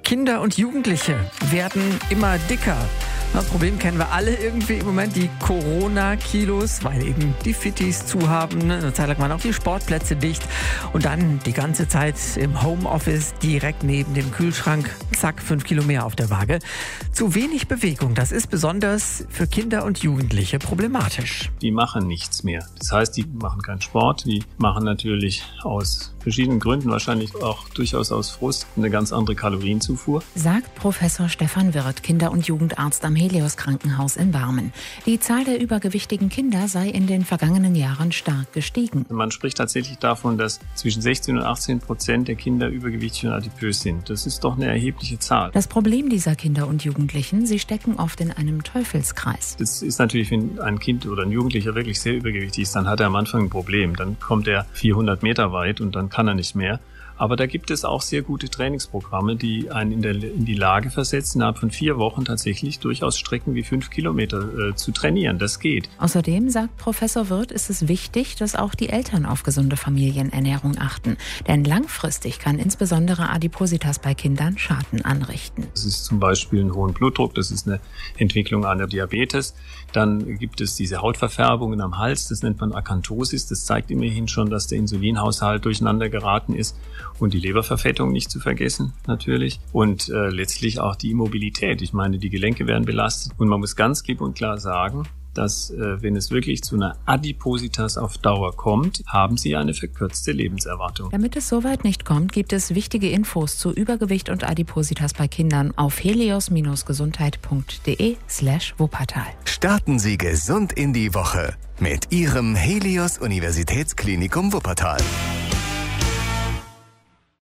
Kinder und Jugendliche werden immer dicker. Das Problem kennen wir alle irgendwie im Moment, die Corona-Kilos, weil eben die Fittis zu haben. Eine Zeit lang waren auch die Sportplätze dicht. Und dann die ganze Zeit im Homeoffice direkt neben dem Kühlschrank. Zack, 5 Kilo mehr auf der Waage. Zu wenig Bewegung, das ist besonders für Kinder und Jugendliche problematisch. Die machen nichts mehr. Das heißt, die machen keinen Sport. Die machen natürlich aus verschiedenen Gründen, wahrscheinlich auch durchaus aus Frust, eine ganz andere Kalorienzufuhr. Sagt Professor Stefan Wirth, Kinder- und Jugendarzt am Helios Krankenhaus in Barmen. Die Zahl der übergewichtigen Kinder sei in den vergangenen Jahren stark gestiegen. Man spricht tatsächlich davon, dass zwischen 16 und 18% der Kinder übergewichtig und adipös sind. Das ist doch eine erhebliche Zahl. Das Problem dieser Kinder und Jugendlichen, sie stecken oft in einem Teufelskreis. Das ist natürlich, wenn ein Kind oder ein Jugendlicher wirklich sehr übergewichtig ist, dann hat er am Anfang ein Problem. Dann kommt er 400 Meter weit und dann kann er nicht mehr. Aber da gibt es auch sehr gute Trainingsprogramme, die einen in die Lage versetzen, innerhalb von 4 Wochen tatsächlich durchaus Strecken wie 5 Kilometer zu trainieren. Das geht. Außerdem, sagt Professor Wirth, ist es wichtig, dass auch die Eltern auf gesunde Familienernährung achten. Denn langfristig kann insbesondere Adipositas bei Kindern Schaden anrichten. Das ist zum Beispiel ein hohen Blutdruck, das ist eine Entwicklung einer Diabetes. Dann gibt es diese Hautverfärbungen am Hals, das nennt man Akanthosis. Das zeigt immerhin schon, dass der Insulinhaushalt durcheinander geraten ist. Und die Leberverfettung nicht zu vergessen, natürlich. Und letztlich auch die Immobilität. Ich meine, die Gelenke werden belastet. Und man muss ganz klipp und klar sagen, dass wenn es wirklich zu einer Adipositas auf Dauer kommt, haben sie eine verkürzte Lebenserwartung. Damit es soweit nicht kommt, gibt es wichtige Infos zu Übergewicht und Adipositas bei Kindern auf helios-gesundheit.de/Wuppertal. Starten Sie gesund in die Woche mit Ihrem Helios Universitätsklinikum Wuppertal.